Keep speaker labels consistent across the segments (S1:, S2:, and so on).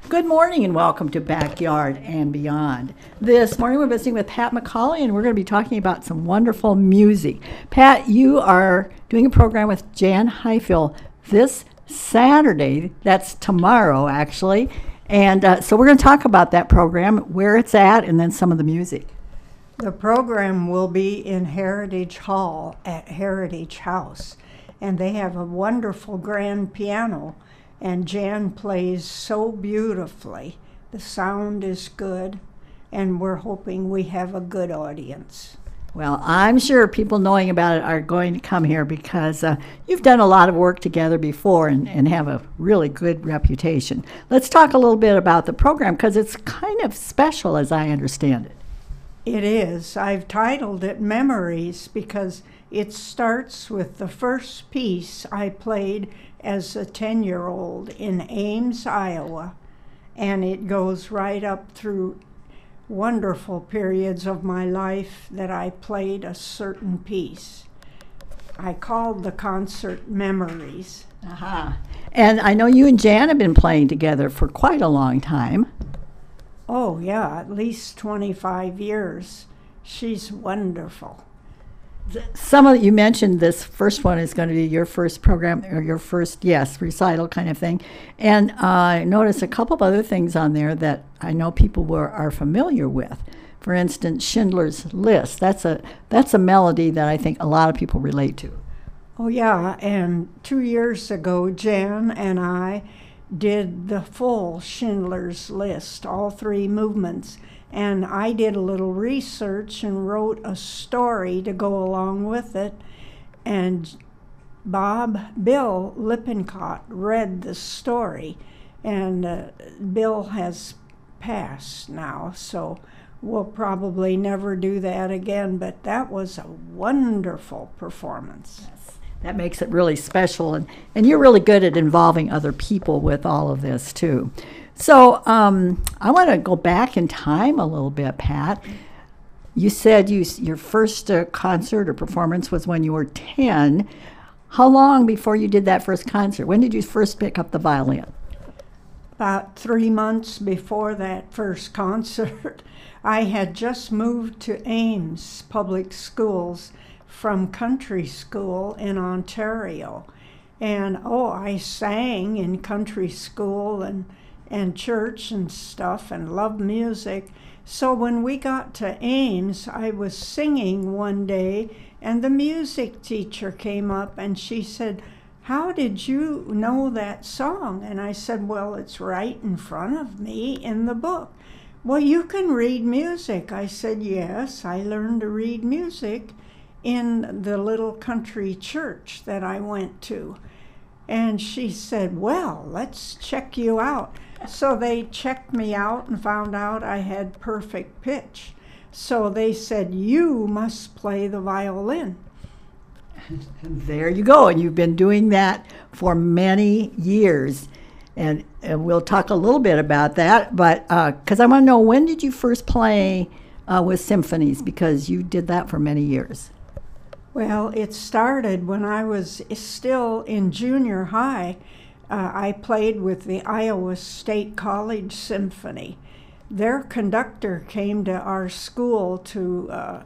S1: Good morning and welcome to Backyard and Beyond. This morning we're visiting with Pat McCauley and we're going to be talking about some wonderful music. Pat, you are doing a program with Jan Highfill this Saturday. That's tomorrow, actually. And so we're going to talk about that program, where it's at, and then some of the music.
S2: The program will be in Heritage Hall at Heritage House. And they have a wonderful grand piano. And Jan plays so beautifully. The sound is good, and we're hoping we have a good audience.
S1: Well, I'm sure people knowing about it are going to come here because you've done a lot of work together before and have a really good reputation. Let's talk a little bit about the program because it's kind of special as I understand it.
S2: It is. I've titled it Memories because it starts with the first piece I played as a 10-year-old in Ames, Iowa, and it goes right up through wonderful periods of my life that I played a certain piece. I called the concert Memories.
S1: Uh-huh. And I know you and Jan have been playing together for quite a long time.
S2: Oh, yeah, at least 25 years. She's wonderful.
S1: Some of you mentioned this first one is going to be your first program or your first, recital kind of thing. And I noticed a couple of other things on there that I know people are familiar with. For instance, Schindler's List. That's a melody that I think a lot of people relate to.
S2: Oh, yeah, and 2 years ago, Jan and I did the full Schindler's List, all three movements. And I did a little research and wrote a story to go along with it. And Bill Lippincott read the story. And Bill has passed now, so we'll probably never do that again. But that was a wonderful performance.
S1: That makes it really special. And you're really good at involving other people with all of this, too. So I want to go back in time a little bit, Pat. You said your first concert or performance was when you were 10. How long before you did that first concert? When did you first pick up the violin?
S2: About 3 months before that first concert. I had just moved to Ames Public Schools from country school in Ontario. And, I sang in country school and church and stuff and loved music. So when we got to Ames, I was singing one day and the music teacher came up and she said, "How did you know that song?" And I said, "Well, it's right in front of me in the book." "Well, you can read music." I said, "Yes, I learned to read music in the little country church that I went to." And she said, "Well, let's check you out." So they checked me out and found out I had perfect pitch. So they said, "You must play the violin."
S1: And there you go. And you've been doing that for many years. And we'll talk a little bit about that. But because I want to know, when did you first play with symphonies? Because you did that for many years.
S2: Well, it started when I was still in junior high. I played with the Iowa State College Symphony. Their conductor came to our school to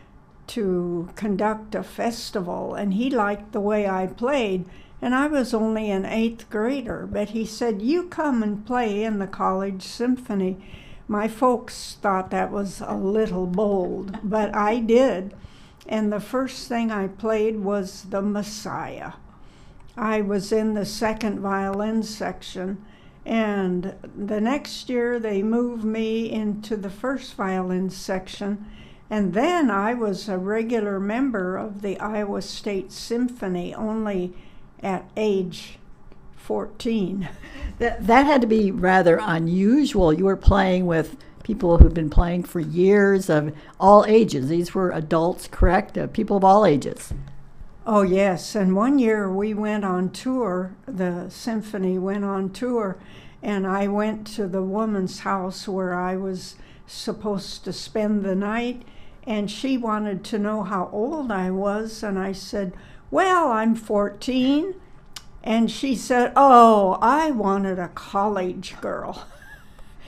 S2: conduct a festival, and he liked the way I played. And I was only an 8th grader, but he said, "You come and play in the college symphony." My folks thought that was a little bold, but I did. And the first thing I played was the Messiah. I was in the second violin section, and the next year they moved me into the first violin section, and then I was a regular member of the Iowa State Symphony only at age 14.
S1: That had to be rather unusual. You were playing with people who've been playing for years of all ages. These were adults, correct? People of all ages.
S2: Oh, yes. And one year we went on tour, the symphony went on tour, and I went to the woman's house where I was supposed to spend the night, and she wanted to know how old I was, and I said, "Well, I'm 14. And she said, "Oh, I wanted a college girl."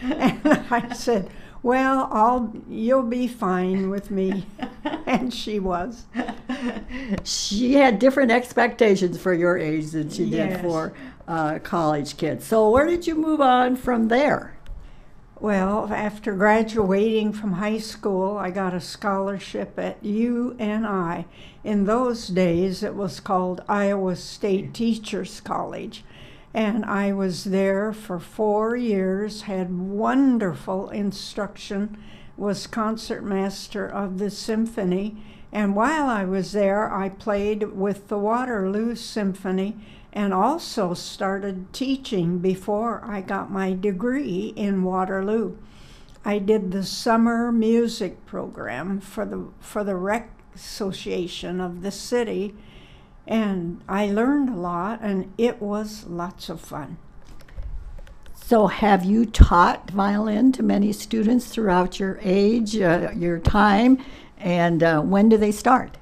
S2: And I said, well, you'll be fine with me. And she was.
S1: She had different expectations for your age than she did
S2: Yes.
S1: for college kids. So where did you move on from there?
S2: Well, after graduating from high school, I got a scholarship at UNI. In those days, it was called Iowa State Teachers College. And I was there for 4 years, had wonderful instruction, was concertmaster of the symphony. And while I was there, I played with the Waterloo Symphony and also started teaching before I got my degree in Waterloo. I did the summer music program for the Rec Association of the city, and I learned a lot, and it was lots of fun.
S1: So have you taught violin to many students throughout your age, your time, and when do they start?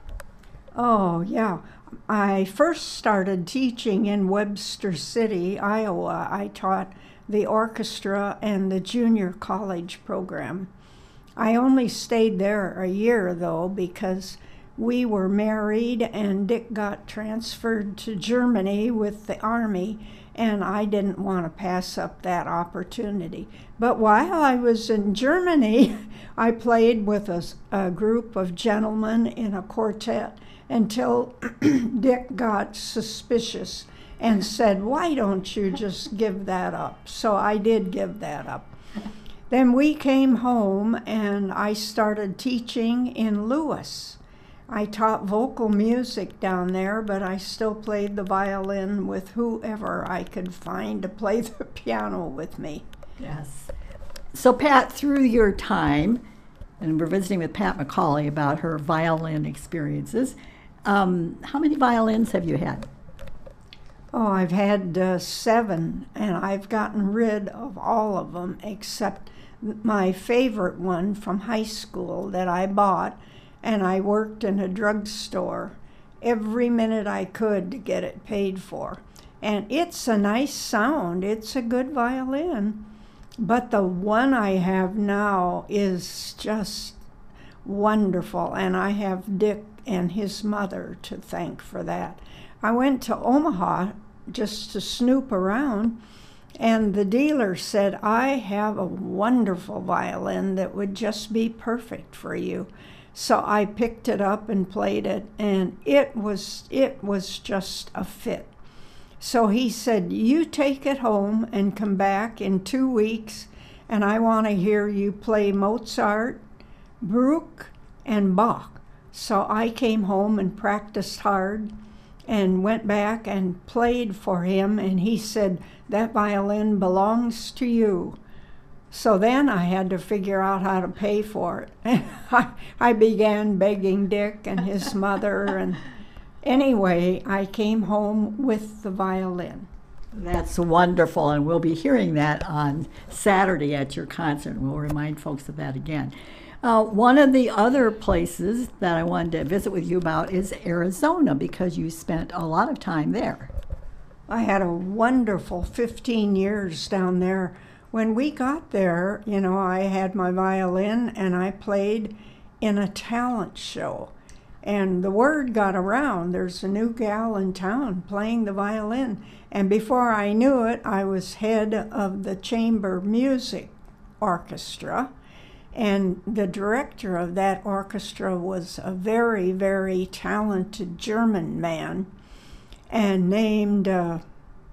S2: Oh, yeah. I first started teaching in Webster City, Iowa. I taught the orchestra and the junior college program. I only stayed there a year, though, because we were married and Dick got transferred to Germany with the Army, and I didn't want to pass up that opportunity. But while I was in Germany, I played with a group of gentlemen in a quartet until Dick got suspicious and said, why don't you just give that up? So I did give that up. Then we came home and I started teaching in Lewis. I taught vocal music down there, but I still played the violin with whoever I could find to play the piano with me.
S1: Yes. So Pat, through your time, and we're visiting with Pat McCauley about her violin experiences, how many violins have you had?
S2: Oh, I've had 7, and I've gotten rid of all of them except my favorite one from high school that I bought, and I worked in a drugstore every minute I could to get it paid for. And it's a nice sound. It's a good violin. But the one I have now is just wonderful, and I have Dick and his mother to thank for that. I went to Omaha just to snoop around, and the dealer said, I have a wonderful violin that would just be perfect for you. So I picked it up and played it, and it was just a fit. So he said, you take it home and come back in 2 weeks, and I want to hear you play Mozart, Bruch, and Bach. So I came home and practiced hard and went back and played for him, and he said, that violin belongs to you. So then I had to figure out how to pay for it. I began begging Dick and his mother, and anyway, I came home with the violin.
S1: That's wonderful, and we'll be hearing that on Saturday at your concert. We'll remind folks of that again. One of the other places that I wanted to visit with you about is Arizona, because you spent a lot of time there.
S2: I had a wonderful 15 years down there. When we got there, I had my violin and I played in a talent show. And the word got around, there's a new gal in town playing the violin. And before I knew it, I was head of the chamber music orchestra. And the director of that orchestra was a very, very talented German man, and named, the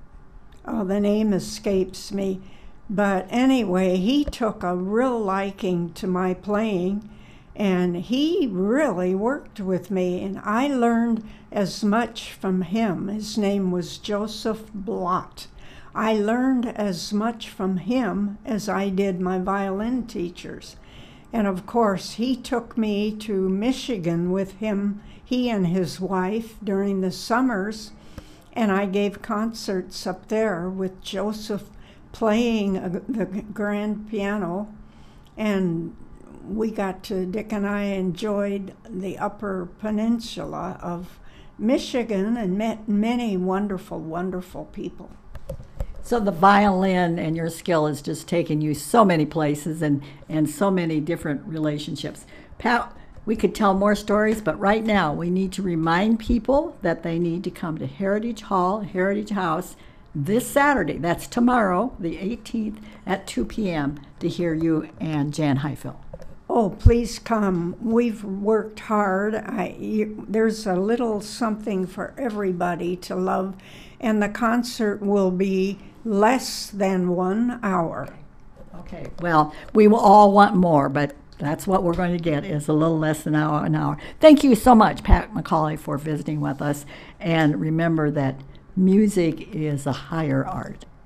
S2: name escapes me. But anyway, he took a real liking to my playing, and he really worked with me, and I learned as much from him. His name was Joseph Blott. I learned as much from him as I did my violin teachers. And of course, he took me to Michigan with him, he and his wife, during the summers, and I gave concerts up there with Joseph playing the grand piano, and Dick and I enjoyed the Upper Peninsula of Michigan and met many wonderful, wonderful people.
S1: So the violin and your skill has just taken you so many places and so many different relationships. Pat, we could tell more stories, but right now we need to remind people that they need to come to Heritage Hall, Heritage House, this Saturday. That's tomorrow, the 18th at 2 p.m. to hear you and Jan Highfill.
S2: Oh, please come. We've worked hard. There's a little something for everybody to love, and the concert will be less than 1 hour.
S1: Okay, well, we will all want more, but that's what we're going to get is a little less than an hour. Thank you so much, Pat McCauley, for visiting with us. And remember that music is a higher art.